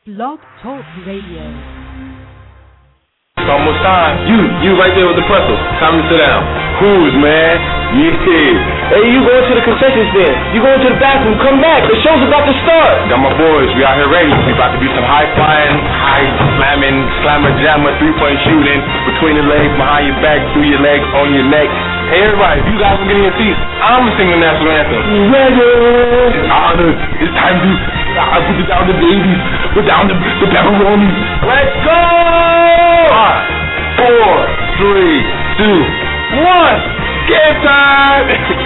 Blog Talk Radio. It's almost time. You right there with the pretzel. Time to sit down. Who's, man? Yeah. Hey, you going to the concession stand. You going to the bathroom. Come back. The show's about to start. Got my boys. We out here ready. We about to do some high-flying, high-slamming, slammer-jammer, three-point shooting between the legs, behind your back, through your legs, on your neck. Hey, everybody, if you guys will get in your seats, I'm going to sing the national anthem. Ready. It's honor. It's time to put it down the babies. Put down the pepperoni. Let's go! 5, 4, 3, 2, 1. Game time!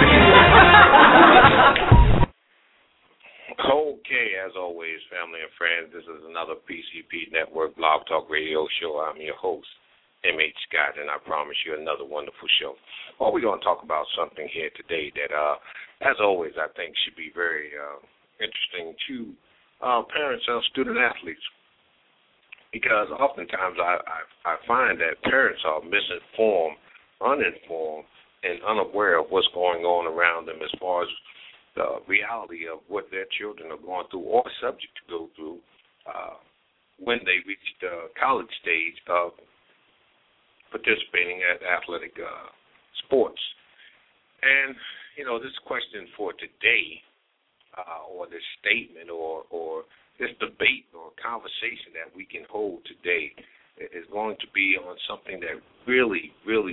Okay, as always, family and friends, this is another PCP Network Blog Talk Radio show. I'm your host, M.H. Scott, and I promise you another wonderful show. Well, we're going to talk about something here today that, as always, I think should be very interesting to parents of student athletes, because oftentimes I find that parents are misinformed, uninformed, and unaware of what's going on around them as far as the reality of what their children are going through or subject to go through when they reach the college stage of participating at athletic sports. And, you know, this question for today, or this statement or this debate or conversation that we can hold today is going to be on something that really,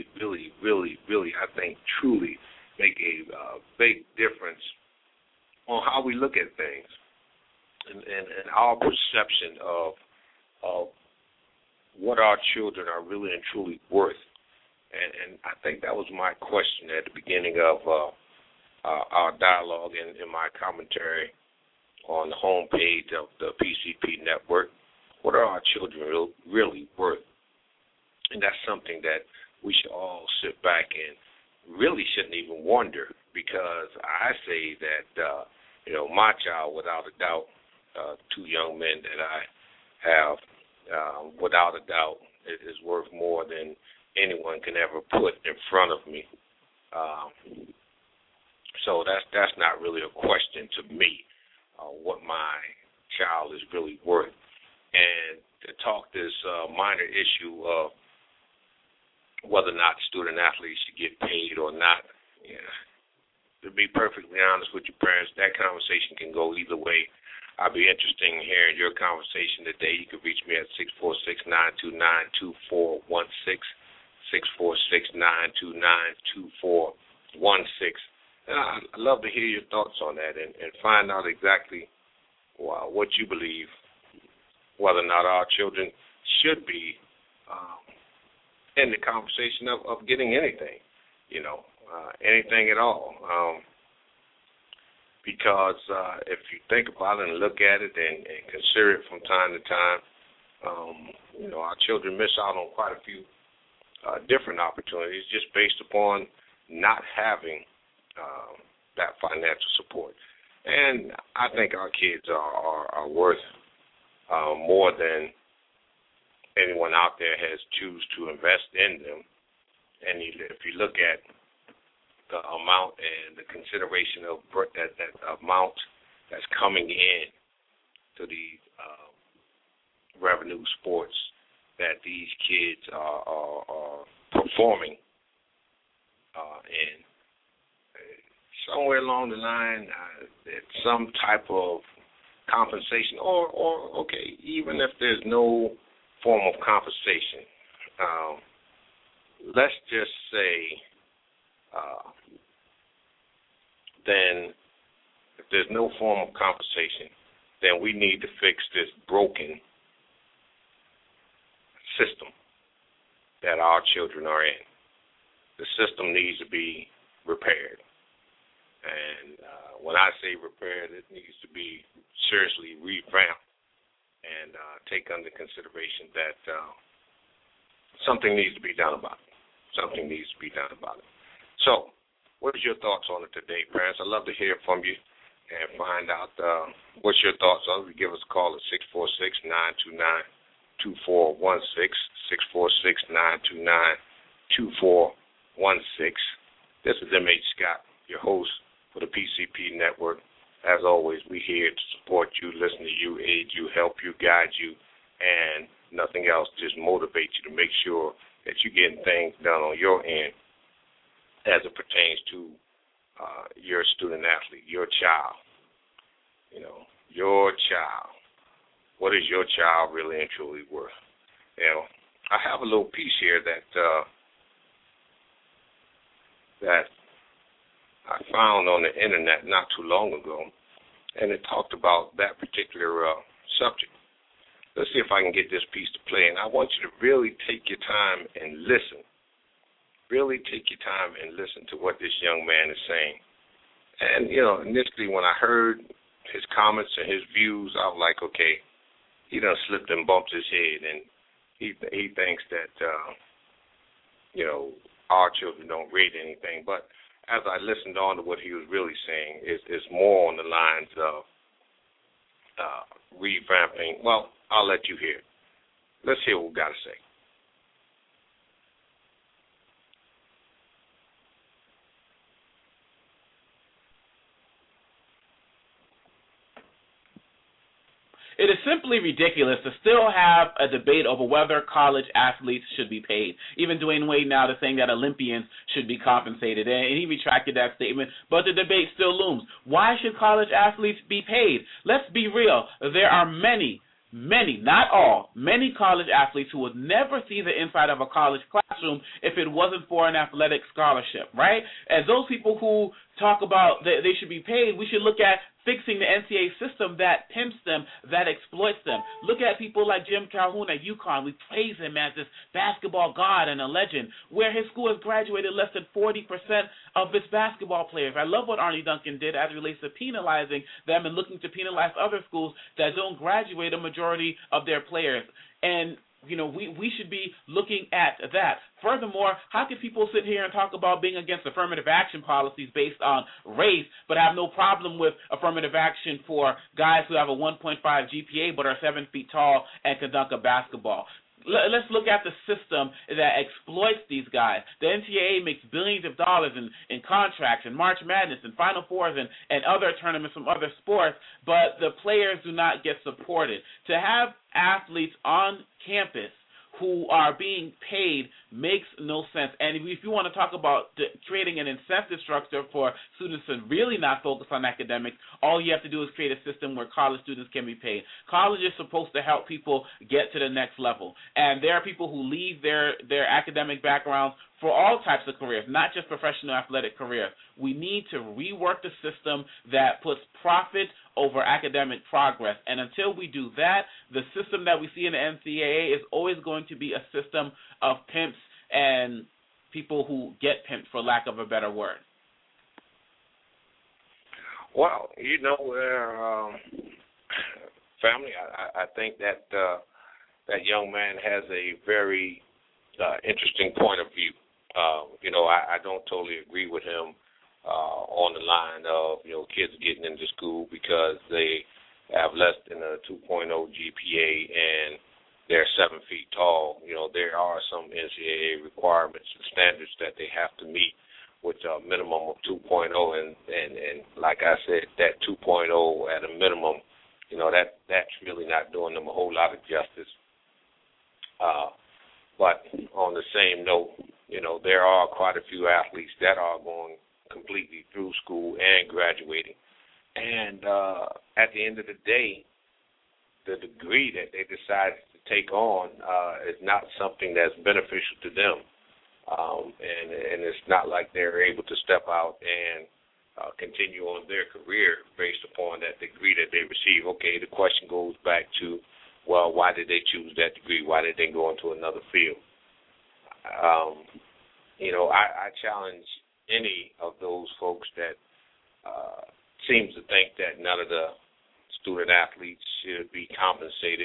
I think, truly make a big difference on how we look at things and our perception of what our children are really and truly worth. And I think that was my question at the beginning of our dialogue in my commentary on the homepage of the PCP Network. What are our children really worth? And that's something that we should all sit back and really shouldn't even wonder, because I say that, my child, without a doubt, two young men that I have, without a doubt, is worth more than anyone can ever put in front of me. So that's not really a question to me, what my child is really worth. And to talk this minor issue of whether or not student athletes should get paid or not, to be perfectly honest with you, parents, that conversation can go either way. I'd be interested in hearing your conversation today. You can reach me at 646-929-2416, 646-929-2416. And I'd love to hear your thoughts on that and find out exactly what you believe, whether or not our children should be in the conversation of getting anything, anything at all. Because if you think about it and look at it and consider it from time to time, our children miss out on quite a few different opportunities just based upon not having that financial support. And I think our kids are worth more than anyone out there has choose to invest in them. And if you look at the amount and the consideration of that amount that's coming in to these revenue sports that these kids are performing in, somewhere along the line, some type of compensation, or okay, even if there's no form of compensation, let's just say, then if there's no form of compensation, then we need to fix this broken system that our children are in. The system needs to be repaired. And when I say repaired, it needs to be seriously revamped and take under consideration that something needs to be done about it. Something needs to be done about it. So, what is your thoughts on it today, parents? I'd love to hear from you and find out what's your thoughts on it. Give us a call at 646-929-2416, 646-929-2416. This is M.H. Scott, your host for the PCP Network, as always, we're here to support you, listen to you, aid you, help you, guide you, and nothing else, just motivate you to make sure that you're getting things done on your end as it pertains to your student athlete, your child. You know, your child. What is your child really and truly worth? You know, I have a little piece here that I found on the internet not too long ago, and it talked about that particular subject. Let's see if I can get this piece to play, and I want you to really take your time and listen. Really take your time and listen to what this young man is saying. And, you know, initially when I heard his comments and his views, I was like, okay, he done slipped and bumped his head, and he thinks that, you know, our children don't rate anything. But as I listened on to what he was really saying, it's more on the lines of revamping. Well, I'll let you hear it. Let's hear what we got to say. It is simply ridiculous to still have a debate over whether college athletes should be paid. Even Dwayne Wade now is saying that Olympians should be compensated, and he retracted that statement, but the debate still looms. Why should college athletes be paid? Let's be real. There are many, not all, many college athletes who would never see the inside of a college classroom if it wasn't for an athletic scholarship, right? As those people who talk about that they should be paid, we should look at fixing the NCAA system that pimps them, that exploits them. Look at people like Jim Calhoun at UConn. We praise him as this basketball god and a legend, where his school has graduated less than 40% of its basketball players. I love what Arne Duncan did as it relates to penalizing them and looking to penalize other schools that don't graduate a majority of their players. And you know, we should be looking at that. Furthermore, how can people sit here and talk about being against affirmative action policies based on race, but have no problem with affirmative action for guys who have a 1.5 GPA but are 7 feet tall and can dunk a basketball? Let's look at the system that exploits these guys. The NCAA makes billions of dollars in contracts and March Madness and Final Fours and other tournaments from other sports, but the players do not get supported. To have athletes on campus who are being paid makes no sense. And if you want to talk about creating an incentive structure for students to really not focus on academics, all you have to do is create a system where college students can be paid. College is supposed to help people get to the next level. And there are people who leave their academic backgrounds for all types of careers, not just professional athletic careers. We need to rework the system that puts profit over academic progress. And until we do that, the system that we see in the NCAA is always going to be a system of pimps and people who get pimped, for lack of a better word. Well, you know, family, I think that that young man has a very interesting point of view. You know, I don't totally agree with him on the line of, you know, kids getting into school because they have less than a 2.0 GPA and they're 7 feet tall. You know, there are some NCAA requirements and standards that they have to meet with a minimum of 2.0, and like I said, that 2.0 at a minimum, you know, that's really not doing them a whole lot of justice. But on the same note, you know, there are quite a few athletes that are going completely through school and graduating. And at the end of the day, the degree that they decided to take on is not something that's beneficial to them. And it's not like they're able to step out and continue on their career based upon that degree that they receive. Okay, the question goes back to, well, why did they choose that degree? Why did they go into another field? You know, I challenge any of those folks that seems to think that none of the student athletes should be compensated.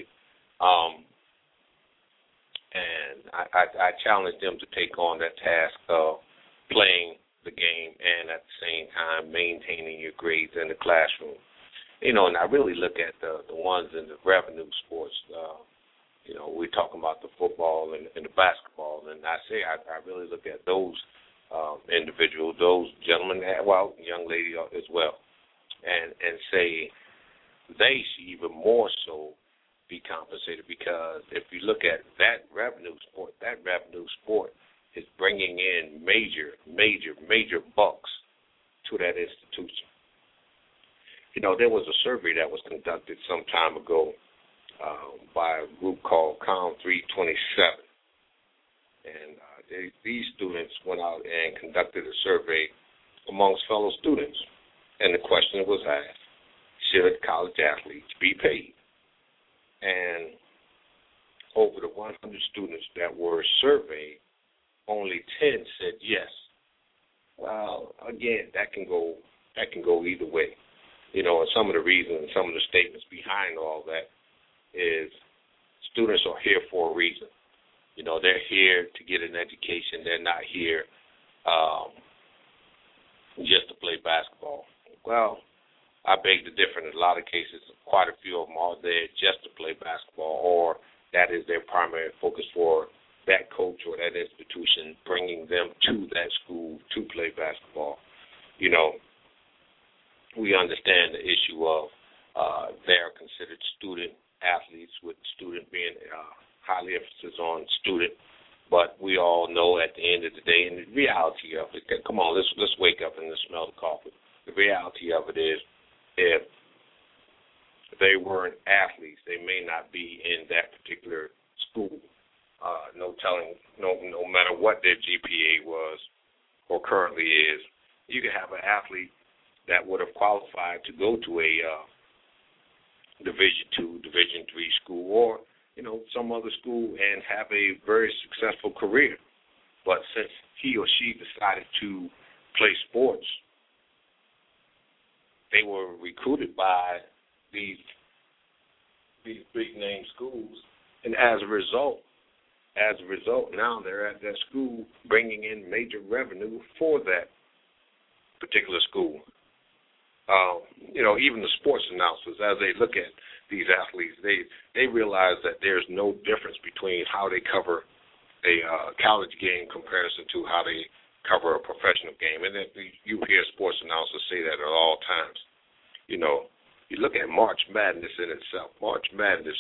And I challenge them to take on that task of playing the game and at the same time maintaining your grades in the classroom. You know, and I really look at the ones in the revenue sports. You know, we're talking about the football and the basketball, and I really look at those individuals, those gentlemen, well, young lady as well. and say they should even more so be compensated, because if you look at that revenue sport is bringing in major bucks to that institution. You know, there was a survey that was conducted some time ago by a group called COM 327, and these students went out and conducted a survey amongst fellow students, and the question was asked, should college athletes be paid? And over the 100 students that were surveyed, only 10 said yes. Well, again, that can go either way. You know, and some of the reasons, some of the statements behind all that is students are here for a reason. You know, they're here to get an education. They're not here just to play basketball. Well, I beg to differ. In a lot of cases, quite a few of them are there just to play basketball, or that is their primary focus for that coach or that institution, bringing them to that school to play basketball. You know, we understand the issue of they're considered student athletes, with student being highly emphasis on student. But we all know at the end of the day, and the reality of it, come on, let's wake up and let's smell the coffee. The reality of it is, if they weren't athletes, they may not be in that particular school. No matter what their GPA was or currently is, you could have an athlete that would have qualified to go to a Division II, Division III school, or some other school, and have a very successful career. But since he or she decided to play sports, they were recruited by these big name schools, and as a result, now they're at that school bringing in major revenue for that particular school. Even the sports announcers, as they look at these athletes, they realize that there's no difference between how they cover a college game comparison to how they cover a professional game. And then you hear sports announcers say that at all times. You look at March Madness in itself. March Madness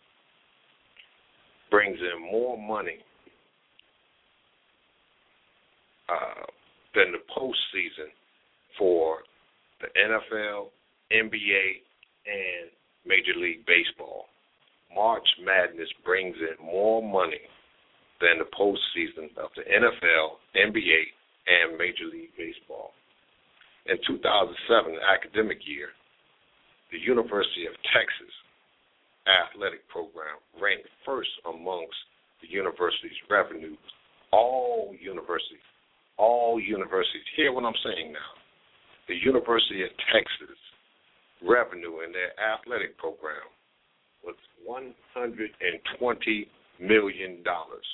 brings in more money than the postseason for the NFL, NBA, and Major League Baseball. March Madness brings in more money than the postseason of the NFL, NBA, and Major League Baseball. In 2007, academic year, the University of Texas athletic program ranked first amongst the university's revenues. All universities, hear what I'm saying now. The University of Texas revenue in their athletic program was $120 million.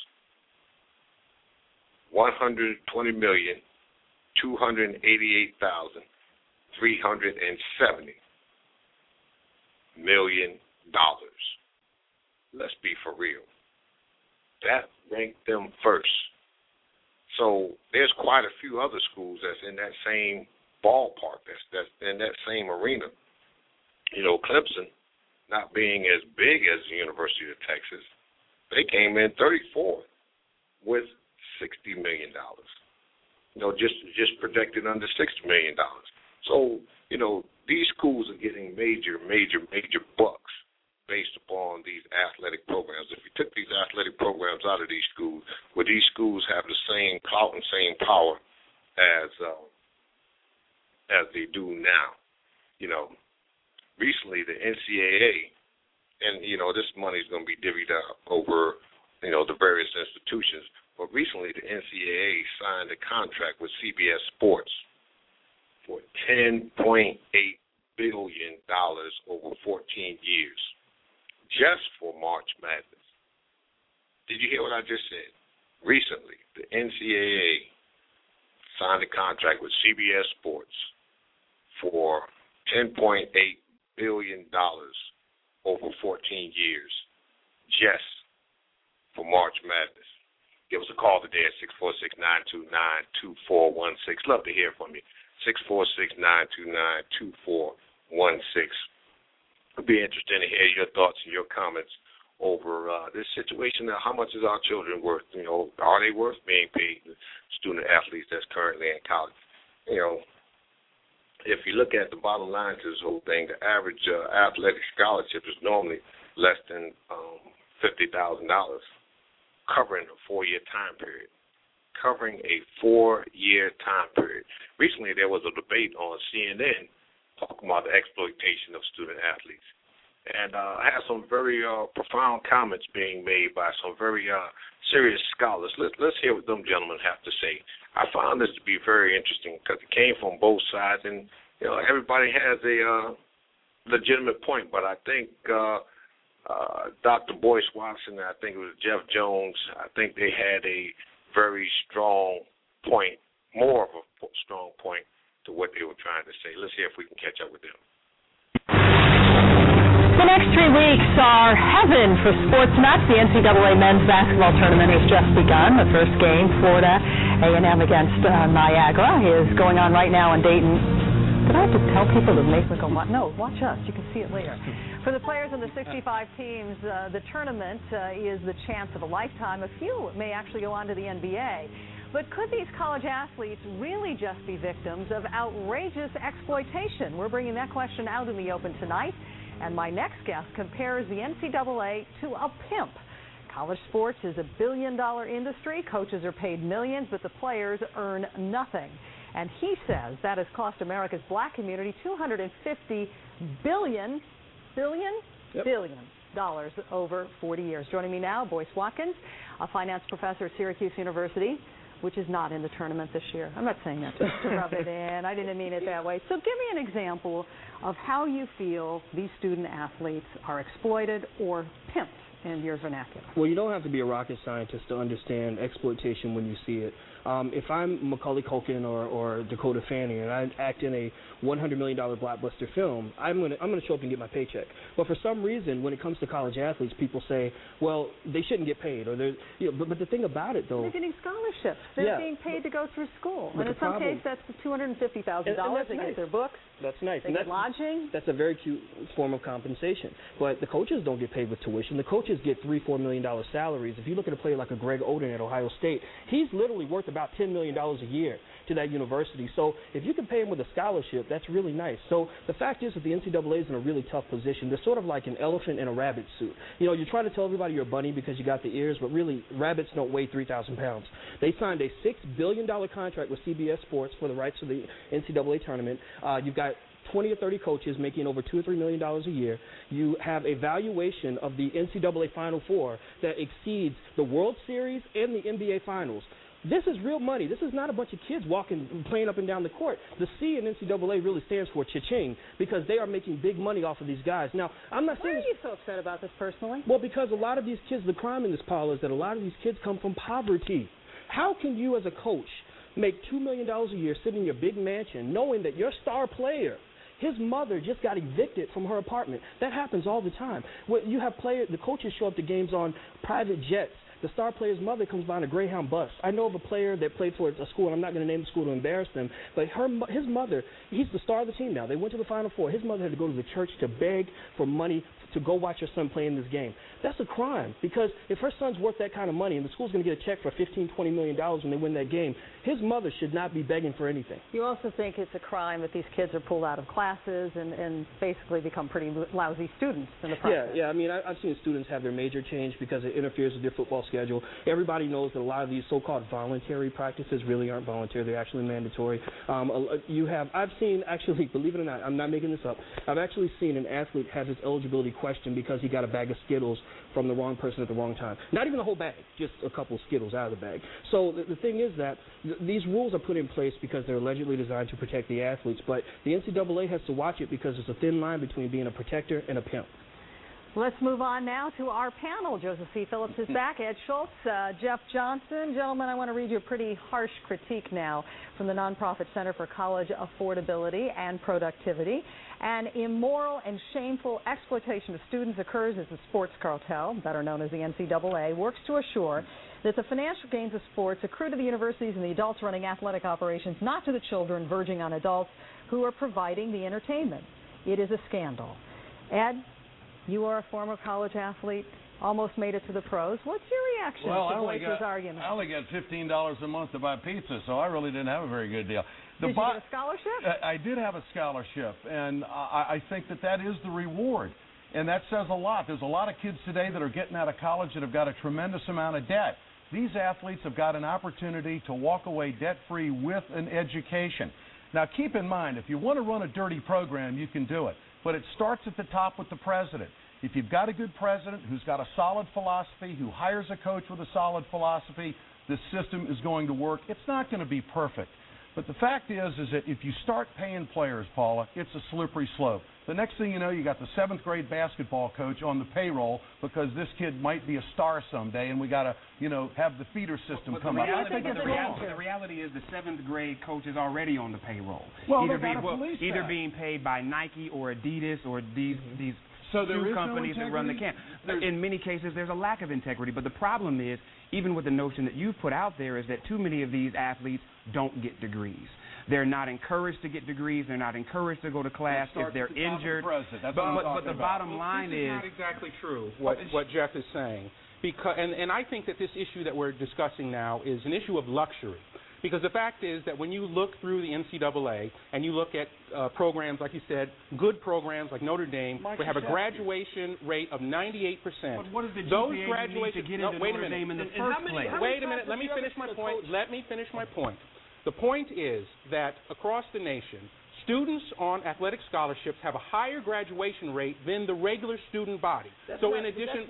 $120,288,370 million. Let's be for real. That ranked them first. So there's quite a few other schools that's in that same ballpark, that's in that same arena. Clemson, not being as big as the University of Texas, they came in 34th with $60 million. Just projected under $60 million. So, these schools are getting major bucks based upon these athletic programs. If you took these athletic programs out of these schools, would these schools have the same clout and same power as they do now? Recently the NCAA, and this money is going to be divvied up over the various institutions, but recently the NCAA signed a contract with CBS Sports for $10.8 billion over 14 years, just for March Madness. Did you hear what I just said? Recently, the NCAA signed a contract with CBS Sports for $10.8 billion over 14 years, just for March Madness. Give us a call today at 646-929-2416. Love to hear from you. 646-929-2416. I'd be interested to hear your thoughts and your comments over this situation. Now, how much is our children worth? Are they worth being paid? Student athletes that's currently in college. If you look at the bottom line to this whole thing, the average athletic scholarship is normally less than $50,000, covering a 4-year time period. Recently, there was a debate on CNN talking about the exploitation of student athletes. And I had some very profound comments being made by some very serious scholars. Let's hear what them gentlemen have to say. I found this to be very interesting because it came from both sides, and everybody has a legitimate point. But I think Dr. Boyce Watson, I think it was Jeff Jones, I think they had a very strong point, more of a strong point to what they were trying to say. Let's hear if we can catch up with them. The next 3 weeks are heaven for sports nuts. The NCAA men's basketball tournament has just begun. The first game, Florida A&M against Niagara, is going on right now in Dayton. Did I have to tell people to make them go watch? No, watch us. You can see it later. For the players in the 65 teams, the tournament is the chance of a lifetime. A few may actually go on to the NBA. But could these college athletes really just be victims of outrageous exploitation? We're bringing that question out in the open tonight. And my next guest compares the NCAA to a pimp. College sports is a billion-dollar industry. Coaches are paid millions, but the players earn nothing. And he says that has cost America's black community $250 billion over 40 years. Joining me now, Boyce Watkins, a finance professor at Syracuse University, which is not in the tournament this year. I'm not saying that just to rub it in. I didn't mean it that way. So give me an example of how you feel these student athletes are exploited or pimped in your vernacular. Well, you don't have to be a rocket scientist to understand exploitation when you see it. If I'm Macaulay Culkin or Dakota Fanning and I act in a $100 million blockbuster film, I'm gonna show up and get my paycheck. But for some reason, when it comes to college athletes, people say, well, they shouldn't get paid, or but the thing about it though, they're getting scholarships. They're being paid to go through school, and in some cases that's $250,000 to get their books. That's nice. They get lodging. That's a very cute form of compensation. But the coaches don't get paid with tuition. The coaches get $3-4 million salaries. If you look at a player like a Greg Oden at Ohio State, he's literally worth about $10 million a year to that university. So if you can pay him with a scholarship, that's really nice. So the fact is that the NCAA is in a really tough position. They're sort of like an elephant in a rabbit suit. You're trying to tell everybody you're a bunny because you got the ears, but really rabbits don't weigh 3,000 pounds. They signed a $6 billion contract with CBS Sports for the rights to the NCAA tournament. You've got 20 or 30 coaches making over $2 or $3 million a year. You have a valuation of the NCAA Final Four that exceeds the World Series and the NBA Finals. This is real money. This is not a bunch of kids playing up and down the court. The C in NCAA really stands for cha-ching because they are making big money off of these guys. Now, I'm not saying... Why are you so upset about this personally? Well, because a lot of these kids, the crime in this pile is that a lot of these kids come from poverty. How can you as a coach make $2 million a year sitting in your big mansion knowing that your star player, his mother just got evicted from her apartment? That happens all the time. You have the coaches show up to games on private jets. The star player's mother comes by in a Greyhound bus. I know of a player that played for a school, and I'm not going to name the school to embarrass them, but his mother, he's the star of the team now. They went to the Final Four. His mother had to go to the church to beg for money to go watch her son play in this game. That's a crime, because if her son's worth that kind of money and the school's going to get a check for $15-20 million when they win that game, his mother should not be begging for anything. You also think it's a crime that these kids are pulled out of classes and basically become pretty lousy students in the process. Yeah. I mean, I've seen students have their major changed because it interferes with their football schedule. Everybody knows that a lot of these so-called voluntary practices really aren't voluntary. They're actually mandatory. I've seen, actually, believe it or not, I'm not making this up, I've actually seen an athlete have his eligibility questioned because he got a bag of Skittles from the wrong person at the wrong time. Not even the whole bag, just a couple of Skittles out of the bag. So the thing is that these rules are put in place because they're allegedly designed to protect the athletes, but the NCAA has to watch it because there's a thin line between being a protector and a pimp. Let's move on now to our panel. Joseph C. Phillips is back. Ed Schultz, Jeff Johnson. Gentlemen, I want to read you a pretty harsh critique now from the nonprofit Center for College Affordability and Productivity. An immoral and shameful exploitation of students occurs as the sports cartel, better known as the NCAA, works to assure that the financial gains of sports accrue to the universities and the adults running athletic operations, not to the children verging on adults who are providing the entertainment. It is a scandal. Ed, you are a former college athlete, almost made it to the pros. What's your reaction to Blake's argument? I only got $15 a month to buy pizza, so I really didn't have a very good deal. Did you get a scholarship? I did have a scholarship, and I think that is the reward. And that says a lot. There's a lot of kids today that are getting out of college that have got a tremendous amount of debt. These athletes have got an opportunity to walk away debt-free with an education. Now, keep in mind, if you want to run a dirty program, you can do it. But it starts at the top with the president. If you've got a good president who's got a solid philosophy, who hires a coach with a solid philosophy, the system is going to work. It's not going to be perfect. But the fact is that if you start paying players, Paula, it's a slippery slope. The next thing you know, you got the 7th grade basketball coach on the payroll because this kid might be a star someday, and we got to, have the feeder system come up. The reality is the 7th grade coach is already on the payroll. Well, either being paid by Nike or Adidas or these shoe companies that run the camp. In many cases, there's a lack of integrity. But the problem is, even with the notion that you've put out there, is that too many of these athletes don't get degrees. They're not encouraged to get degrees. They're not encouraged to go to class if they're injured. But the bottom line is not exactly true what Jeff is saying. And I think that this issue that we're discussing now is an issue of luxury. Because the fact is that when you look through the NCAA and you look at programs, like you said, good programs like Notre Dame, we have a graduation rate of 98%. But what does the Those GPA graduation need to get into Notre Dame in the first place? Wait a minute. Let me finish my point. The point is that across the nation, students on athletic scholarships have a higher graduation rate than the regular student body. In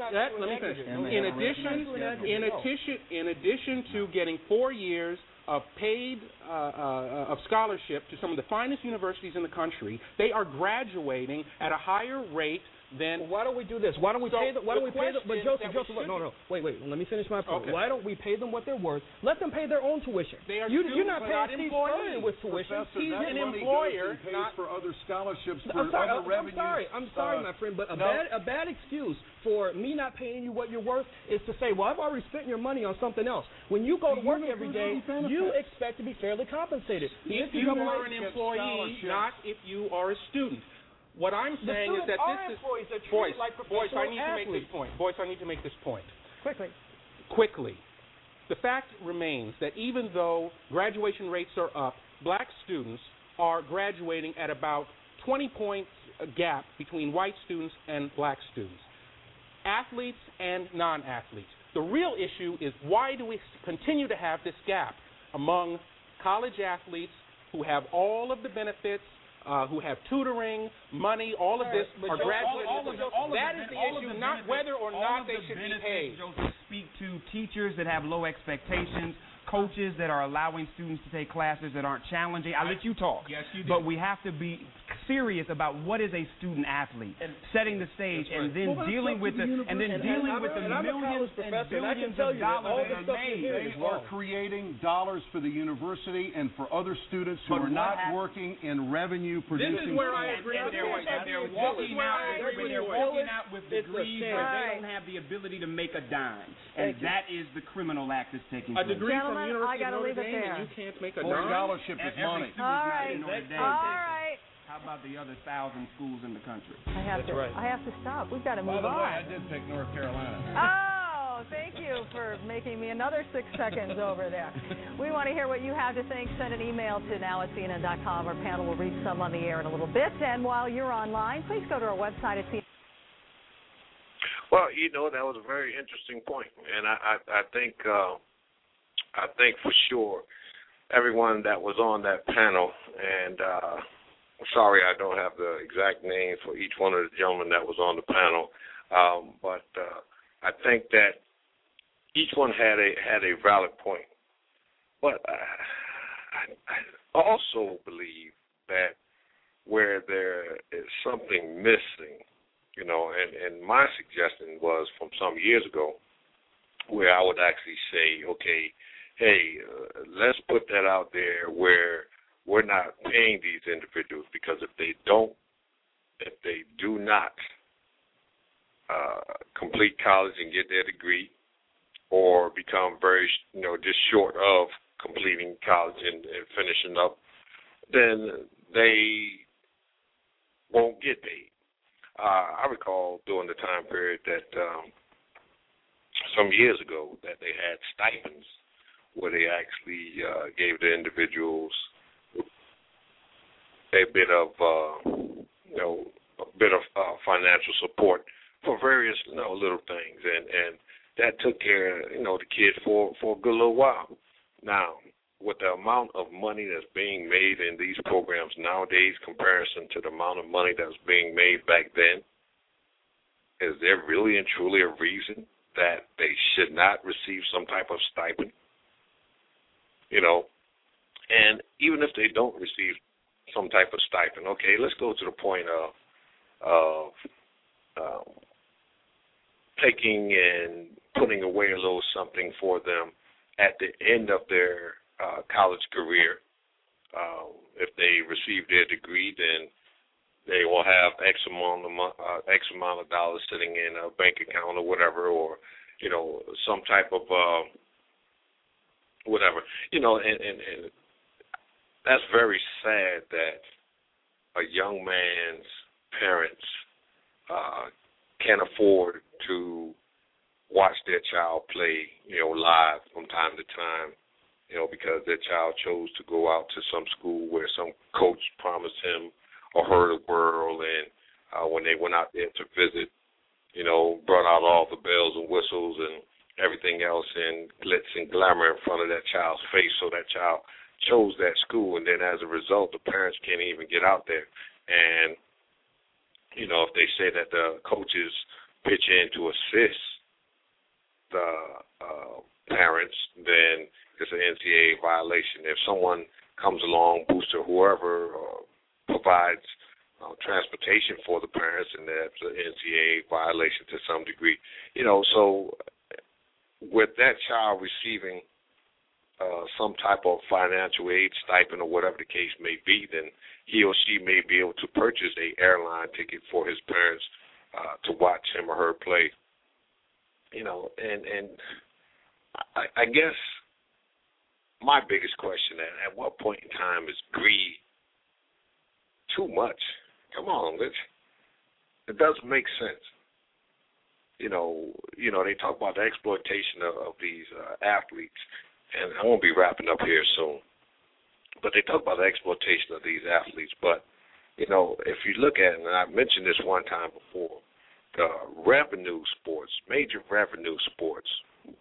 addition to getting 4 years of paid of scholarship to some of the finest universities in the country, they are graduating at a higher rate than. Why don't we do this? Why don't we pay them? But Joseph, no. Wait. Let me finish my point. Okay. Why don't we pay them what they're worth? Let them pay their own tuition. You're not paying Steve Spurrier with tuition. He's an employer, not for other scholarships. I'm sorry, my friend, but a bad excuse for me not paying you what you're worth is to say, well, I've already spent your money on something else. When you go to work every day, you expect to be fairly compensated. If you are an employee, not if you are a student. What I'm saying is that this is Boyce, I need to make this point. Boyce, I need to make this point. Quickly. The fact remains that even though graduation rates are up, black students are graduating at about 20 points gap between white students and black students. Athletes and non-athletes. The real issue is why do we continue to have this gap among college athletes who have all of the benefits, who have tutoring, money, all of this are graduating. That is the issue, not whether or not they should be paid. Joseph, speak to teachers that have low expectations, coaches that are allowing students to take classes that aren't challenging. I let you talk. Yes, you do. But we have to be serious about what is a student athlete, setting the stage, and then dealing with the millions and billions of dollars that are made. They are creating dollars for the university and for other students who are not working in revenue-producing. This is where I agree with you. They're walking out with degrees, but they don't have the ability to make a dime, and that is the criminal act that's taking place. A degree from the University of Notre Dame, and you can't make a dime. Scholarship is money. All right. How about the other 1,000 schools in the country? I have to stop. We've got to move on. By the way, I did pick North Carolina. Oh, thank you for making me another 6 seconds over there. We want to hear what you have to think. Send an email to now@cnn.com. Our panel will read some on the air in a little bit. And while you're online, please go to our website at CNN. Well, that was a very interesting point, and I think for sure everyone that was on that panel, and sorry I don't have the exact name for each one of the gentlemen that was on the panel, but I think that each one had a valid point. But I also believe that where there is something missing You know, and my suggestion was from some years ago where I would actually say, okay, hey, let's put that out there where we're not paying these individuals, because if they do not complete college and get their degree, or become very, just short of completing college and finishing up, then they won't get paid. I recall during the time period that some years ago that they had stipends where they actually gave the individuals a bit of financial support for various little things, and that took care of the kid for a good little while. Now, with the amount of money that's being made in these programs nowadays, comparison to the amount of money that was being made back then, is there really and truly a reason that they should not receive some type of stipend? And even if they don't receive some type of stipend, okay, let's go to the point of taking and putting away a little something for them at the end of their college career. If they receive their degree, then they will have X amount of dollars sitting in a bank account or whatever, or some type of whatever. And that's very sad that a young man's parents can't afford to watch their child play, live from time to time, because their child chose to go out to some school where some coach promised him or her the world, and when they went out there to visit, brought out all the bells and whistles and everything else and glitz and glamour in front of that child's face, so that child chose that school, and then as a result, the parents can't even get out there. And, if they say that the coaches pitch in to assist the parents, then it's an NCAA violation. If someone comes along, booster, whoever, provides transportation for the parents, and that's an NCAA violation to some degree. So with that child receiving some type of financial aid, stipend, or whatever the case may be, then he or she may be able to purchase a airline ticket for his parents to watch him or her play. And I guess my biggest question at what point in time is greed too much? Come on, it doesn't make sense. They talk about the exploitation of these athletes, and I won't be wrapping up here soon, but they talk about the exploitation of these athletes. But, if you look at it, and I mentioned this one time before, the revenue sports, major revenue sports,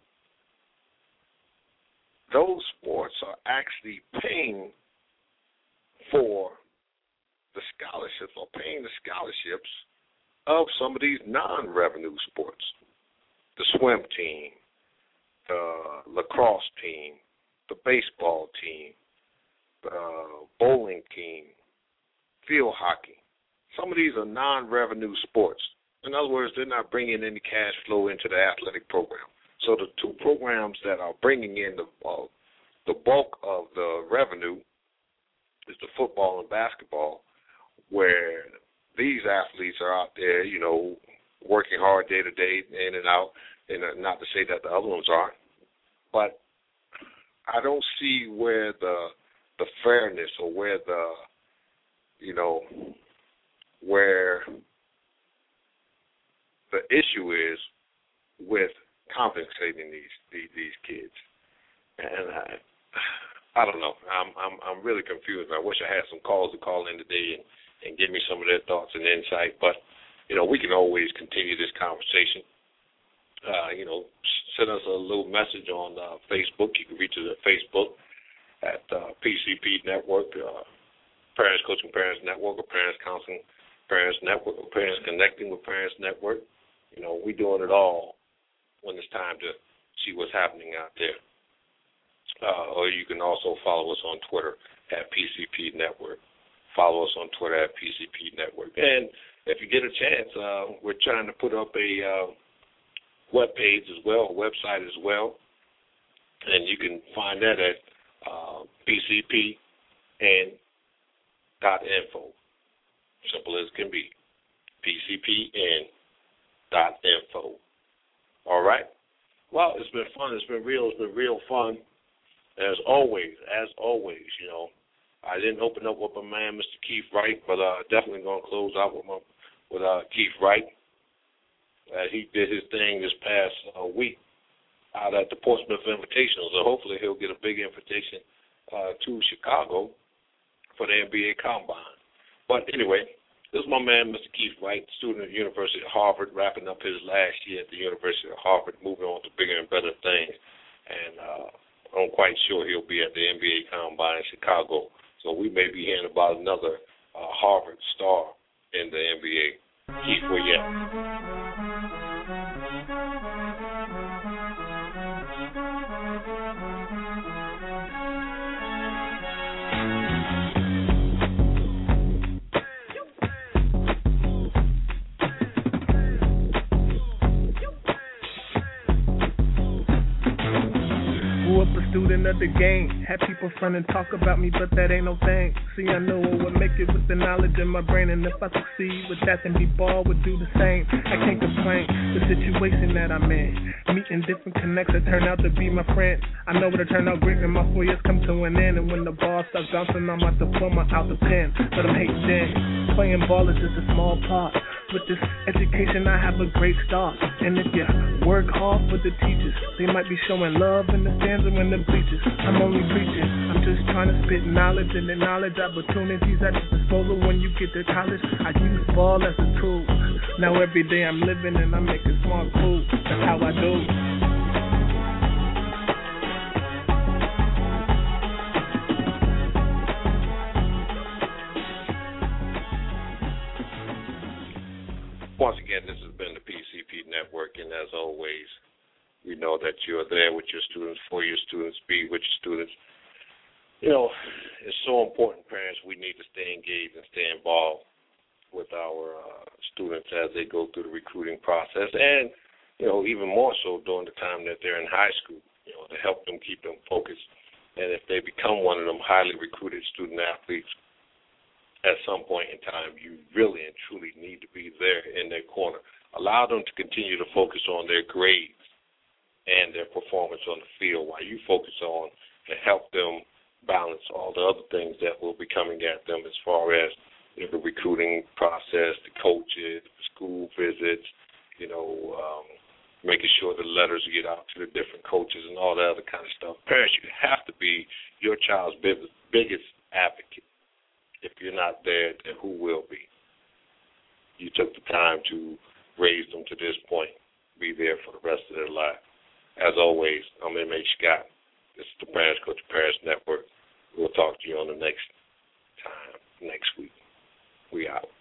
those sports are actually paying for the scholarships, or paying the scholarships of some of these non-revenue sports. The swim team, the lacrosse team, the baseball team, the bowling team, field hockey. Some of these are non-revenue sports. In other words, they're not bringing any cash flow into the athletic program. So the two programs that are bringing in the bulk of the revenue is the football and basketball, where these athletes are out there, working hard day to day, in and out, and not to say that the other ones aren't, but I don't see where the fairness, or where where the issue is with compensating these kids. And I don't know. I'm really confused. I wish I had some calls to call in today and give me some of their thoughts and insight. But we can always continue this conversation. Send us a little message on Facebook. You can reach us at Facebook at PCP Network, Parents Coaching Parents Network, or Parents Counseling Parents Network, or Parents Connecting with Parents Network. We're doing it all when it's time to see what's happening out there. Or you can also follow us on Twitter at PCP Network. Follow us on Twitter at PCP Network. And if you get a chance, we're trying to put up a web page as well, a website as well, and you can find that at pcpn.info. Simple as can be. pcpn.info. All right. Well, it's been fun. It's been real fun. As always, you know, I didn't open up with my man, Mr. Keith Wright, but definitely going to close out with Keith Wright. He did his thing this past week out at the Portsmouth Invitational, so hopefully he'll get a big invitation to Chicago for the NBA Combine. But anyway, this is my man, Mr. Keith Wright, student at the University of Harvard, wrapping up his last year at the University of Harvard, moving on to bigger and better things. And I'm quite sure he'll be at the NBA Combine in Chicago. So we may be hearing about another Harvard star in the NBA. Keith, where you at? Student of the game, had people front and talk about me, but that ain't no thing. See, I know I would make it with the knowledge in my brain, and if I succeed with that, then B-Ball would do the same. I can't complain, the situation that I'm in, meeting different connects that turn out to be my friends. I know it'll turn out great when my 4 years come to an end, and when the ball starts bouncing, I'm out the diploma out the pen. But I'm hating then, playing ball is just a small part. With this education, I have a great start. And if you work hard for the teachers, they might be showing love in the stands or in the bleachers. I'm only preaching. I'm just trying to spit knowledge, and the knowledge opportunities at your disposal when you get to college. I use ball as a tool. Now every day I'm living and I'm making smart moves. That's how I do. Once again, this has been the PCP Network, and as always, we know that you're there with your students, for your students, be with your students. You know, it's so important, parents, we need to stay engaged and stay involved with our students as they go through the recruiting process, and, you know, even more so during the time that they're in high school, you know, to help them keep them focused. And if they become one of them highly recruited student athletes, at some point in time, you really and truly need to be there in their corner. Allow them to continue to focus on their grades and their performance on the field while you focus on and help them balance all the other things that will be coming at them as far as, you know, the recruiting process, the coaches, the school visits, you know, making sure the letters get out to the different coaches and all that other kind of stuff. Parents, you have to be your child's biggest advocate. If you're not there, then who will be? You took the time to raise them to this point. Be there for the rest of their life. As always, I'm M.H. Scott. This is the Parents Coach Parents Network. We'll talk to you on the next time, next week. We out.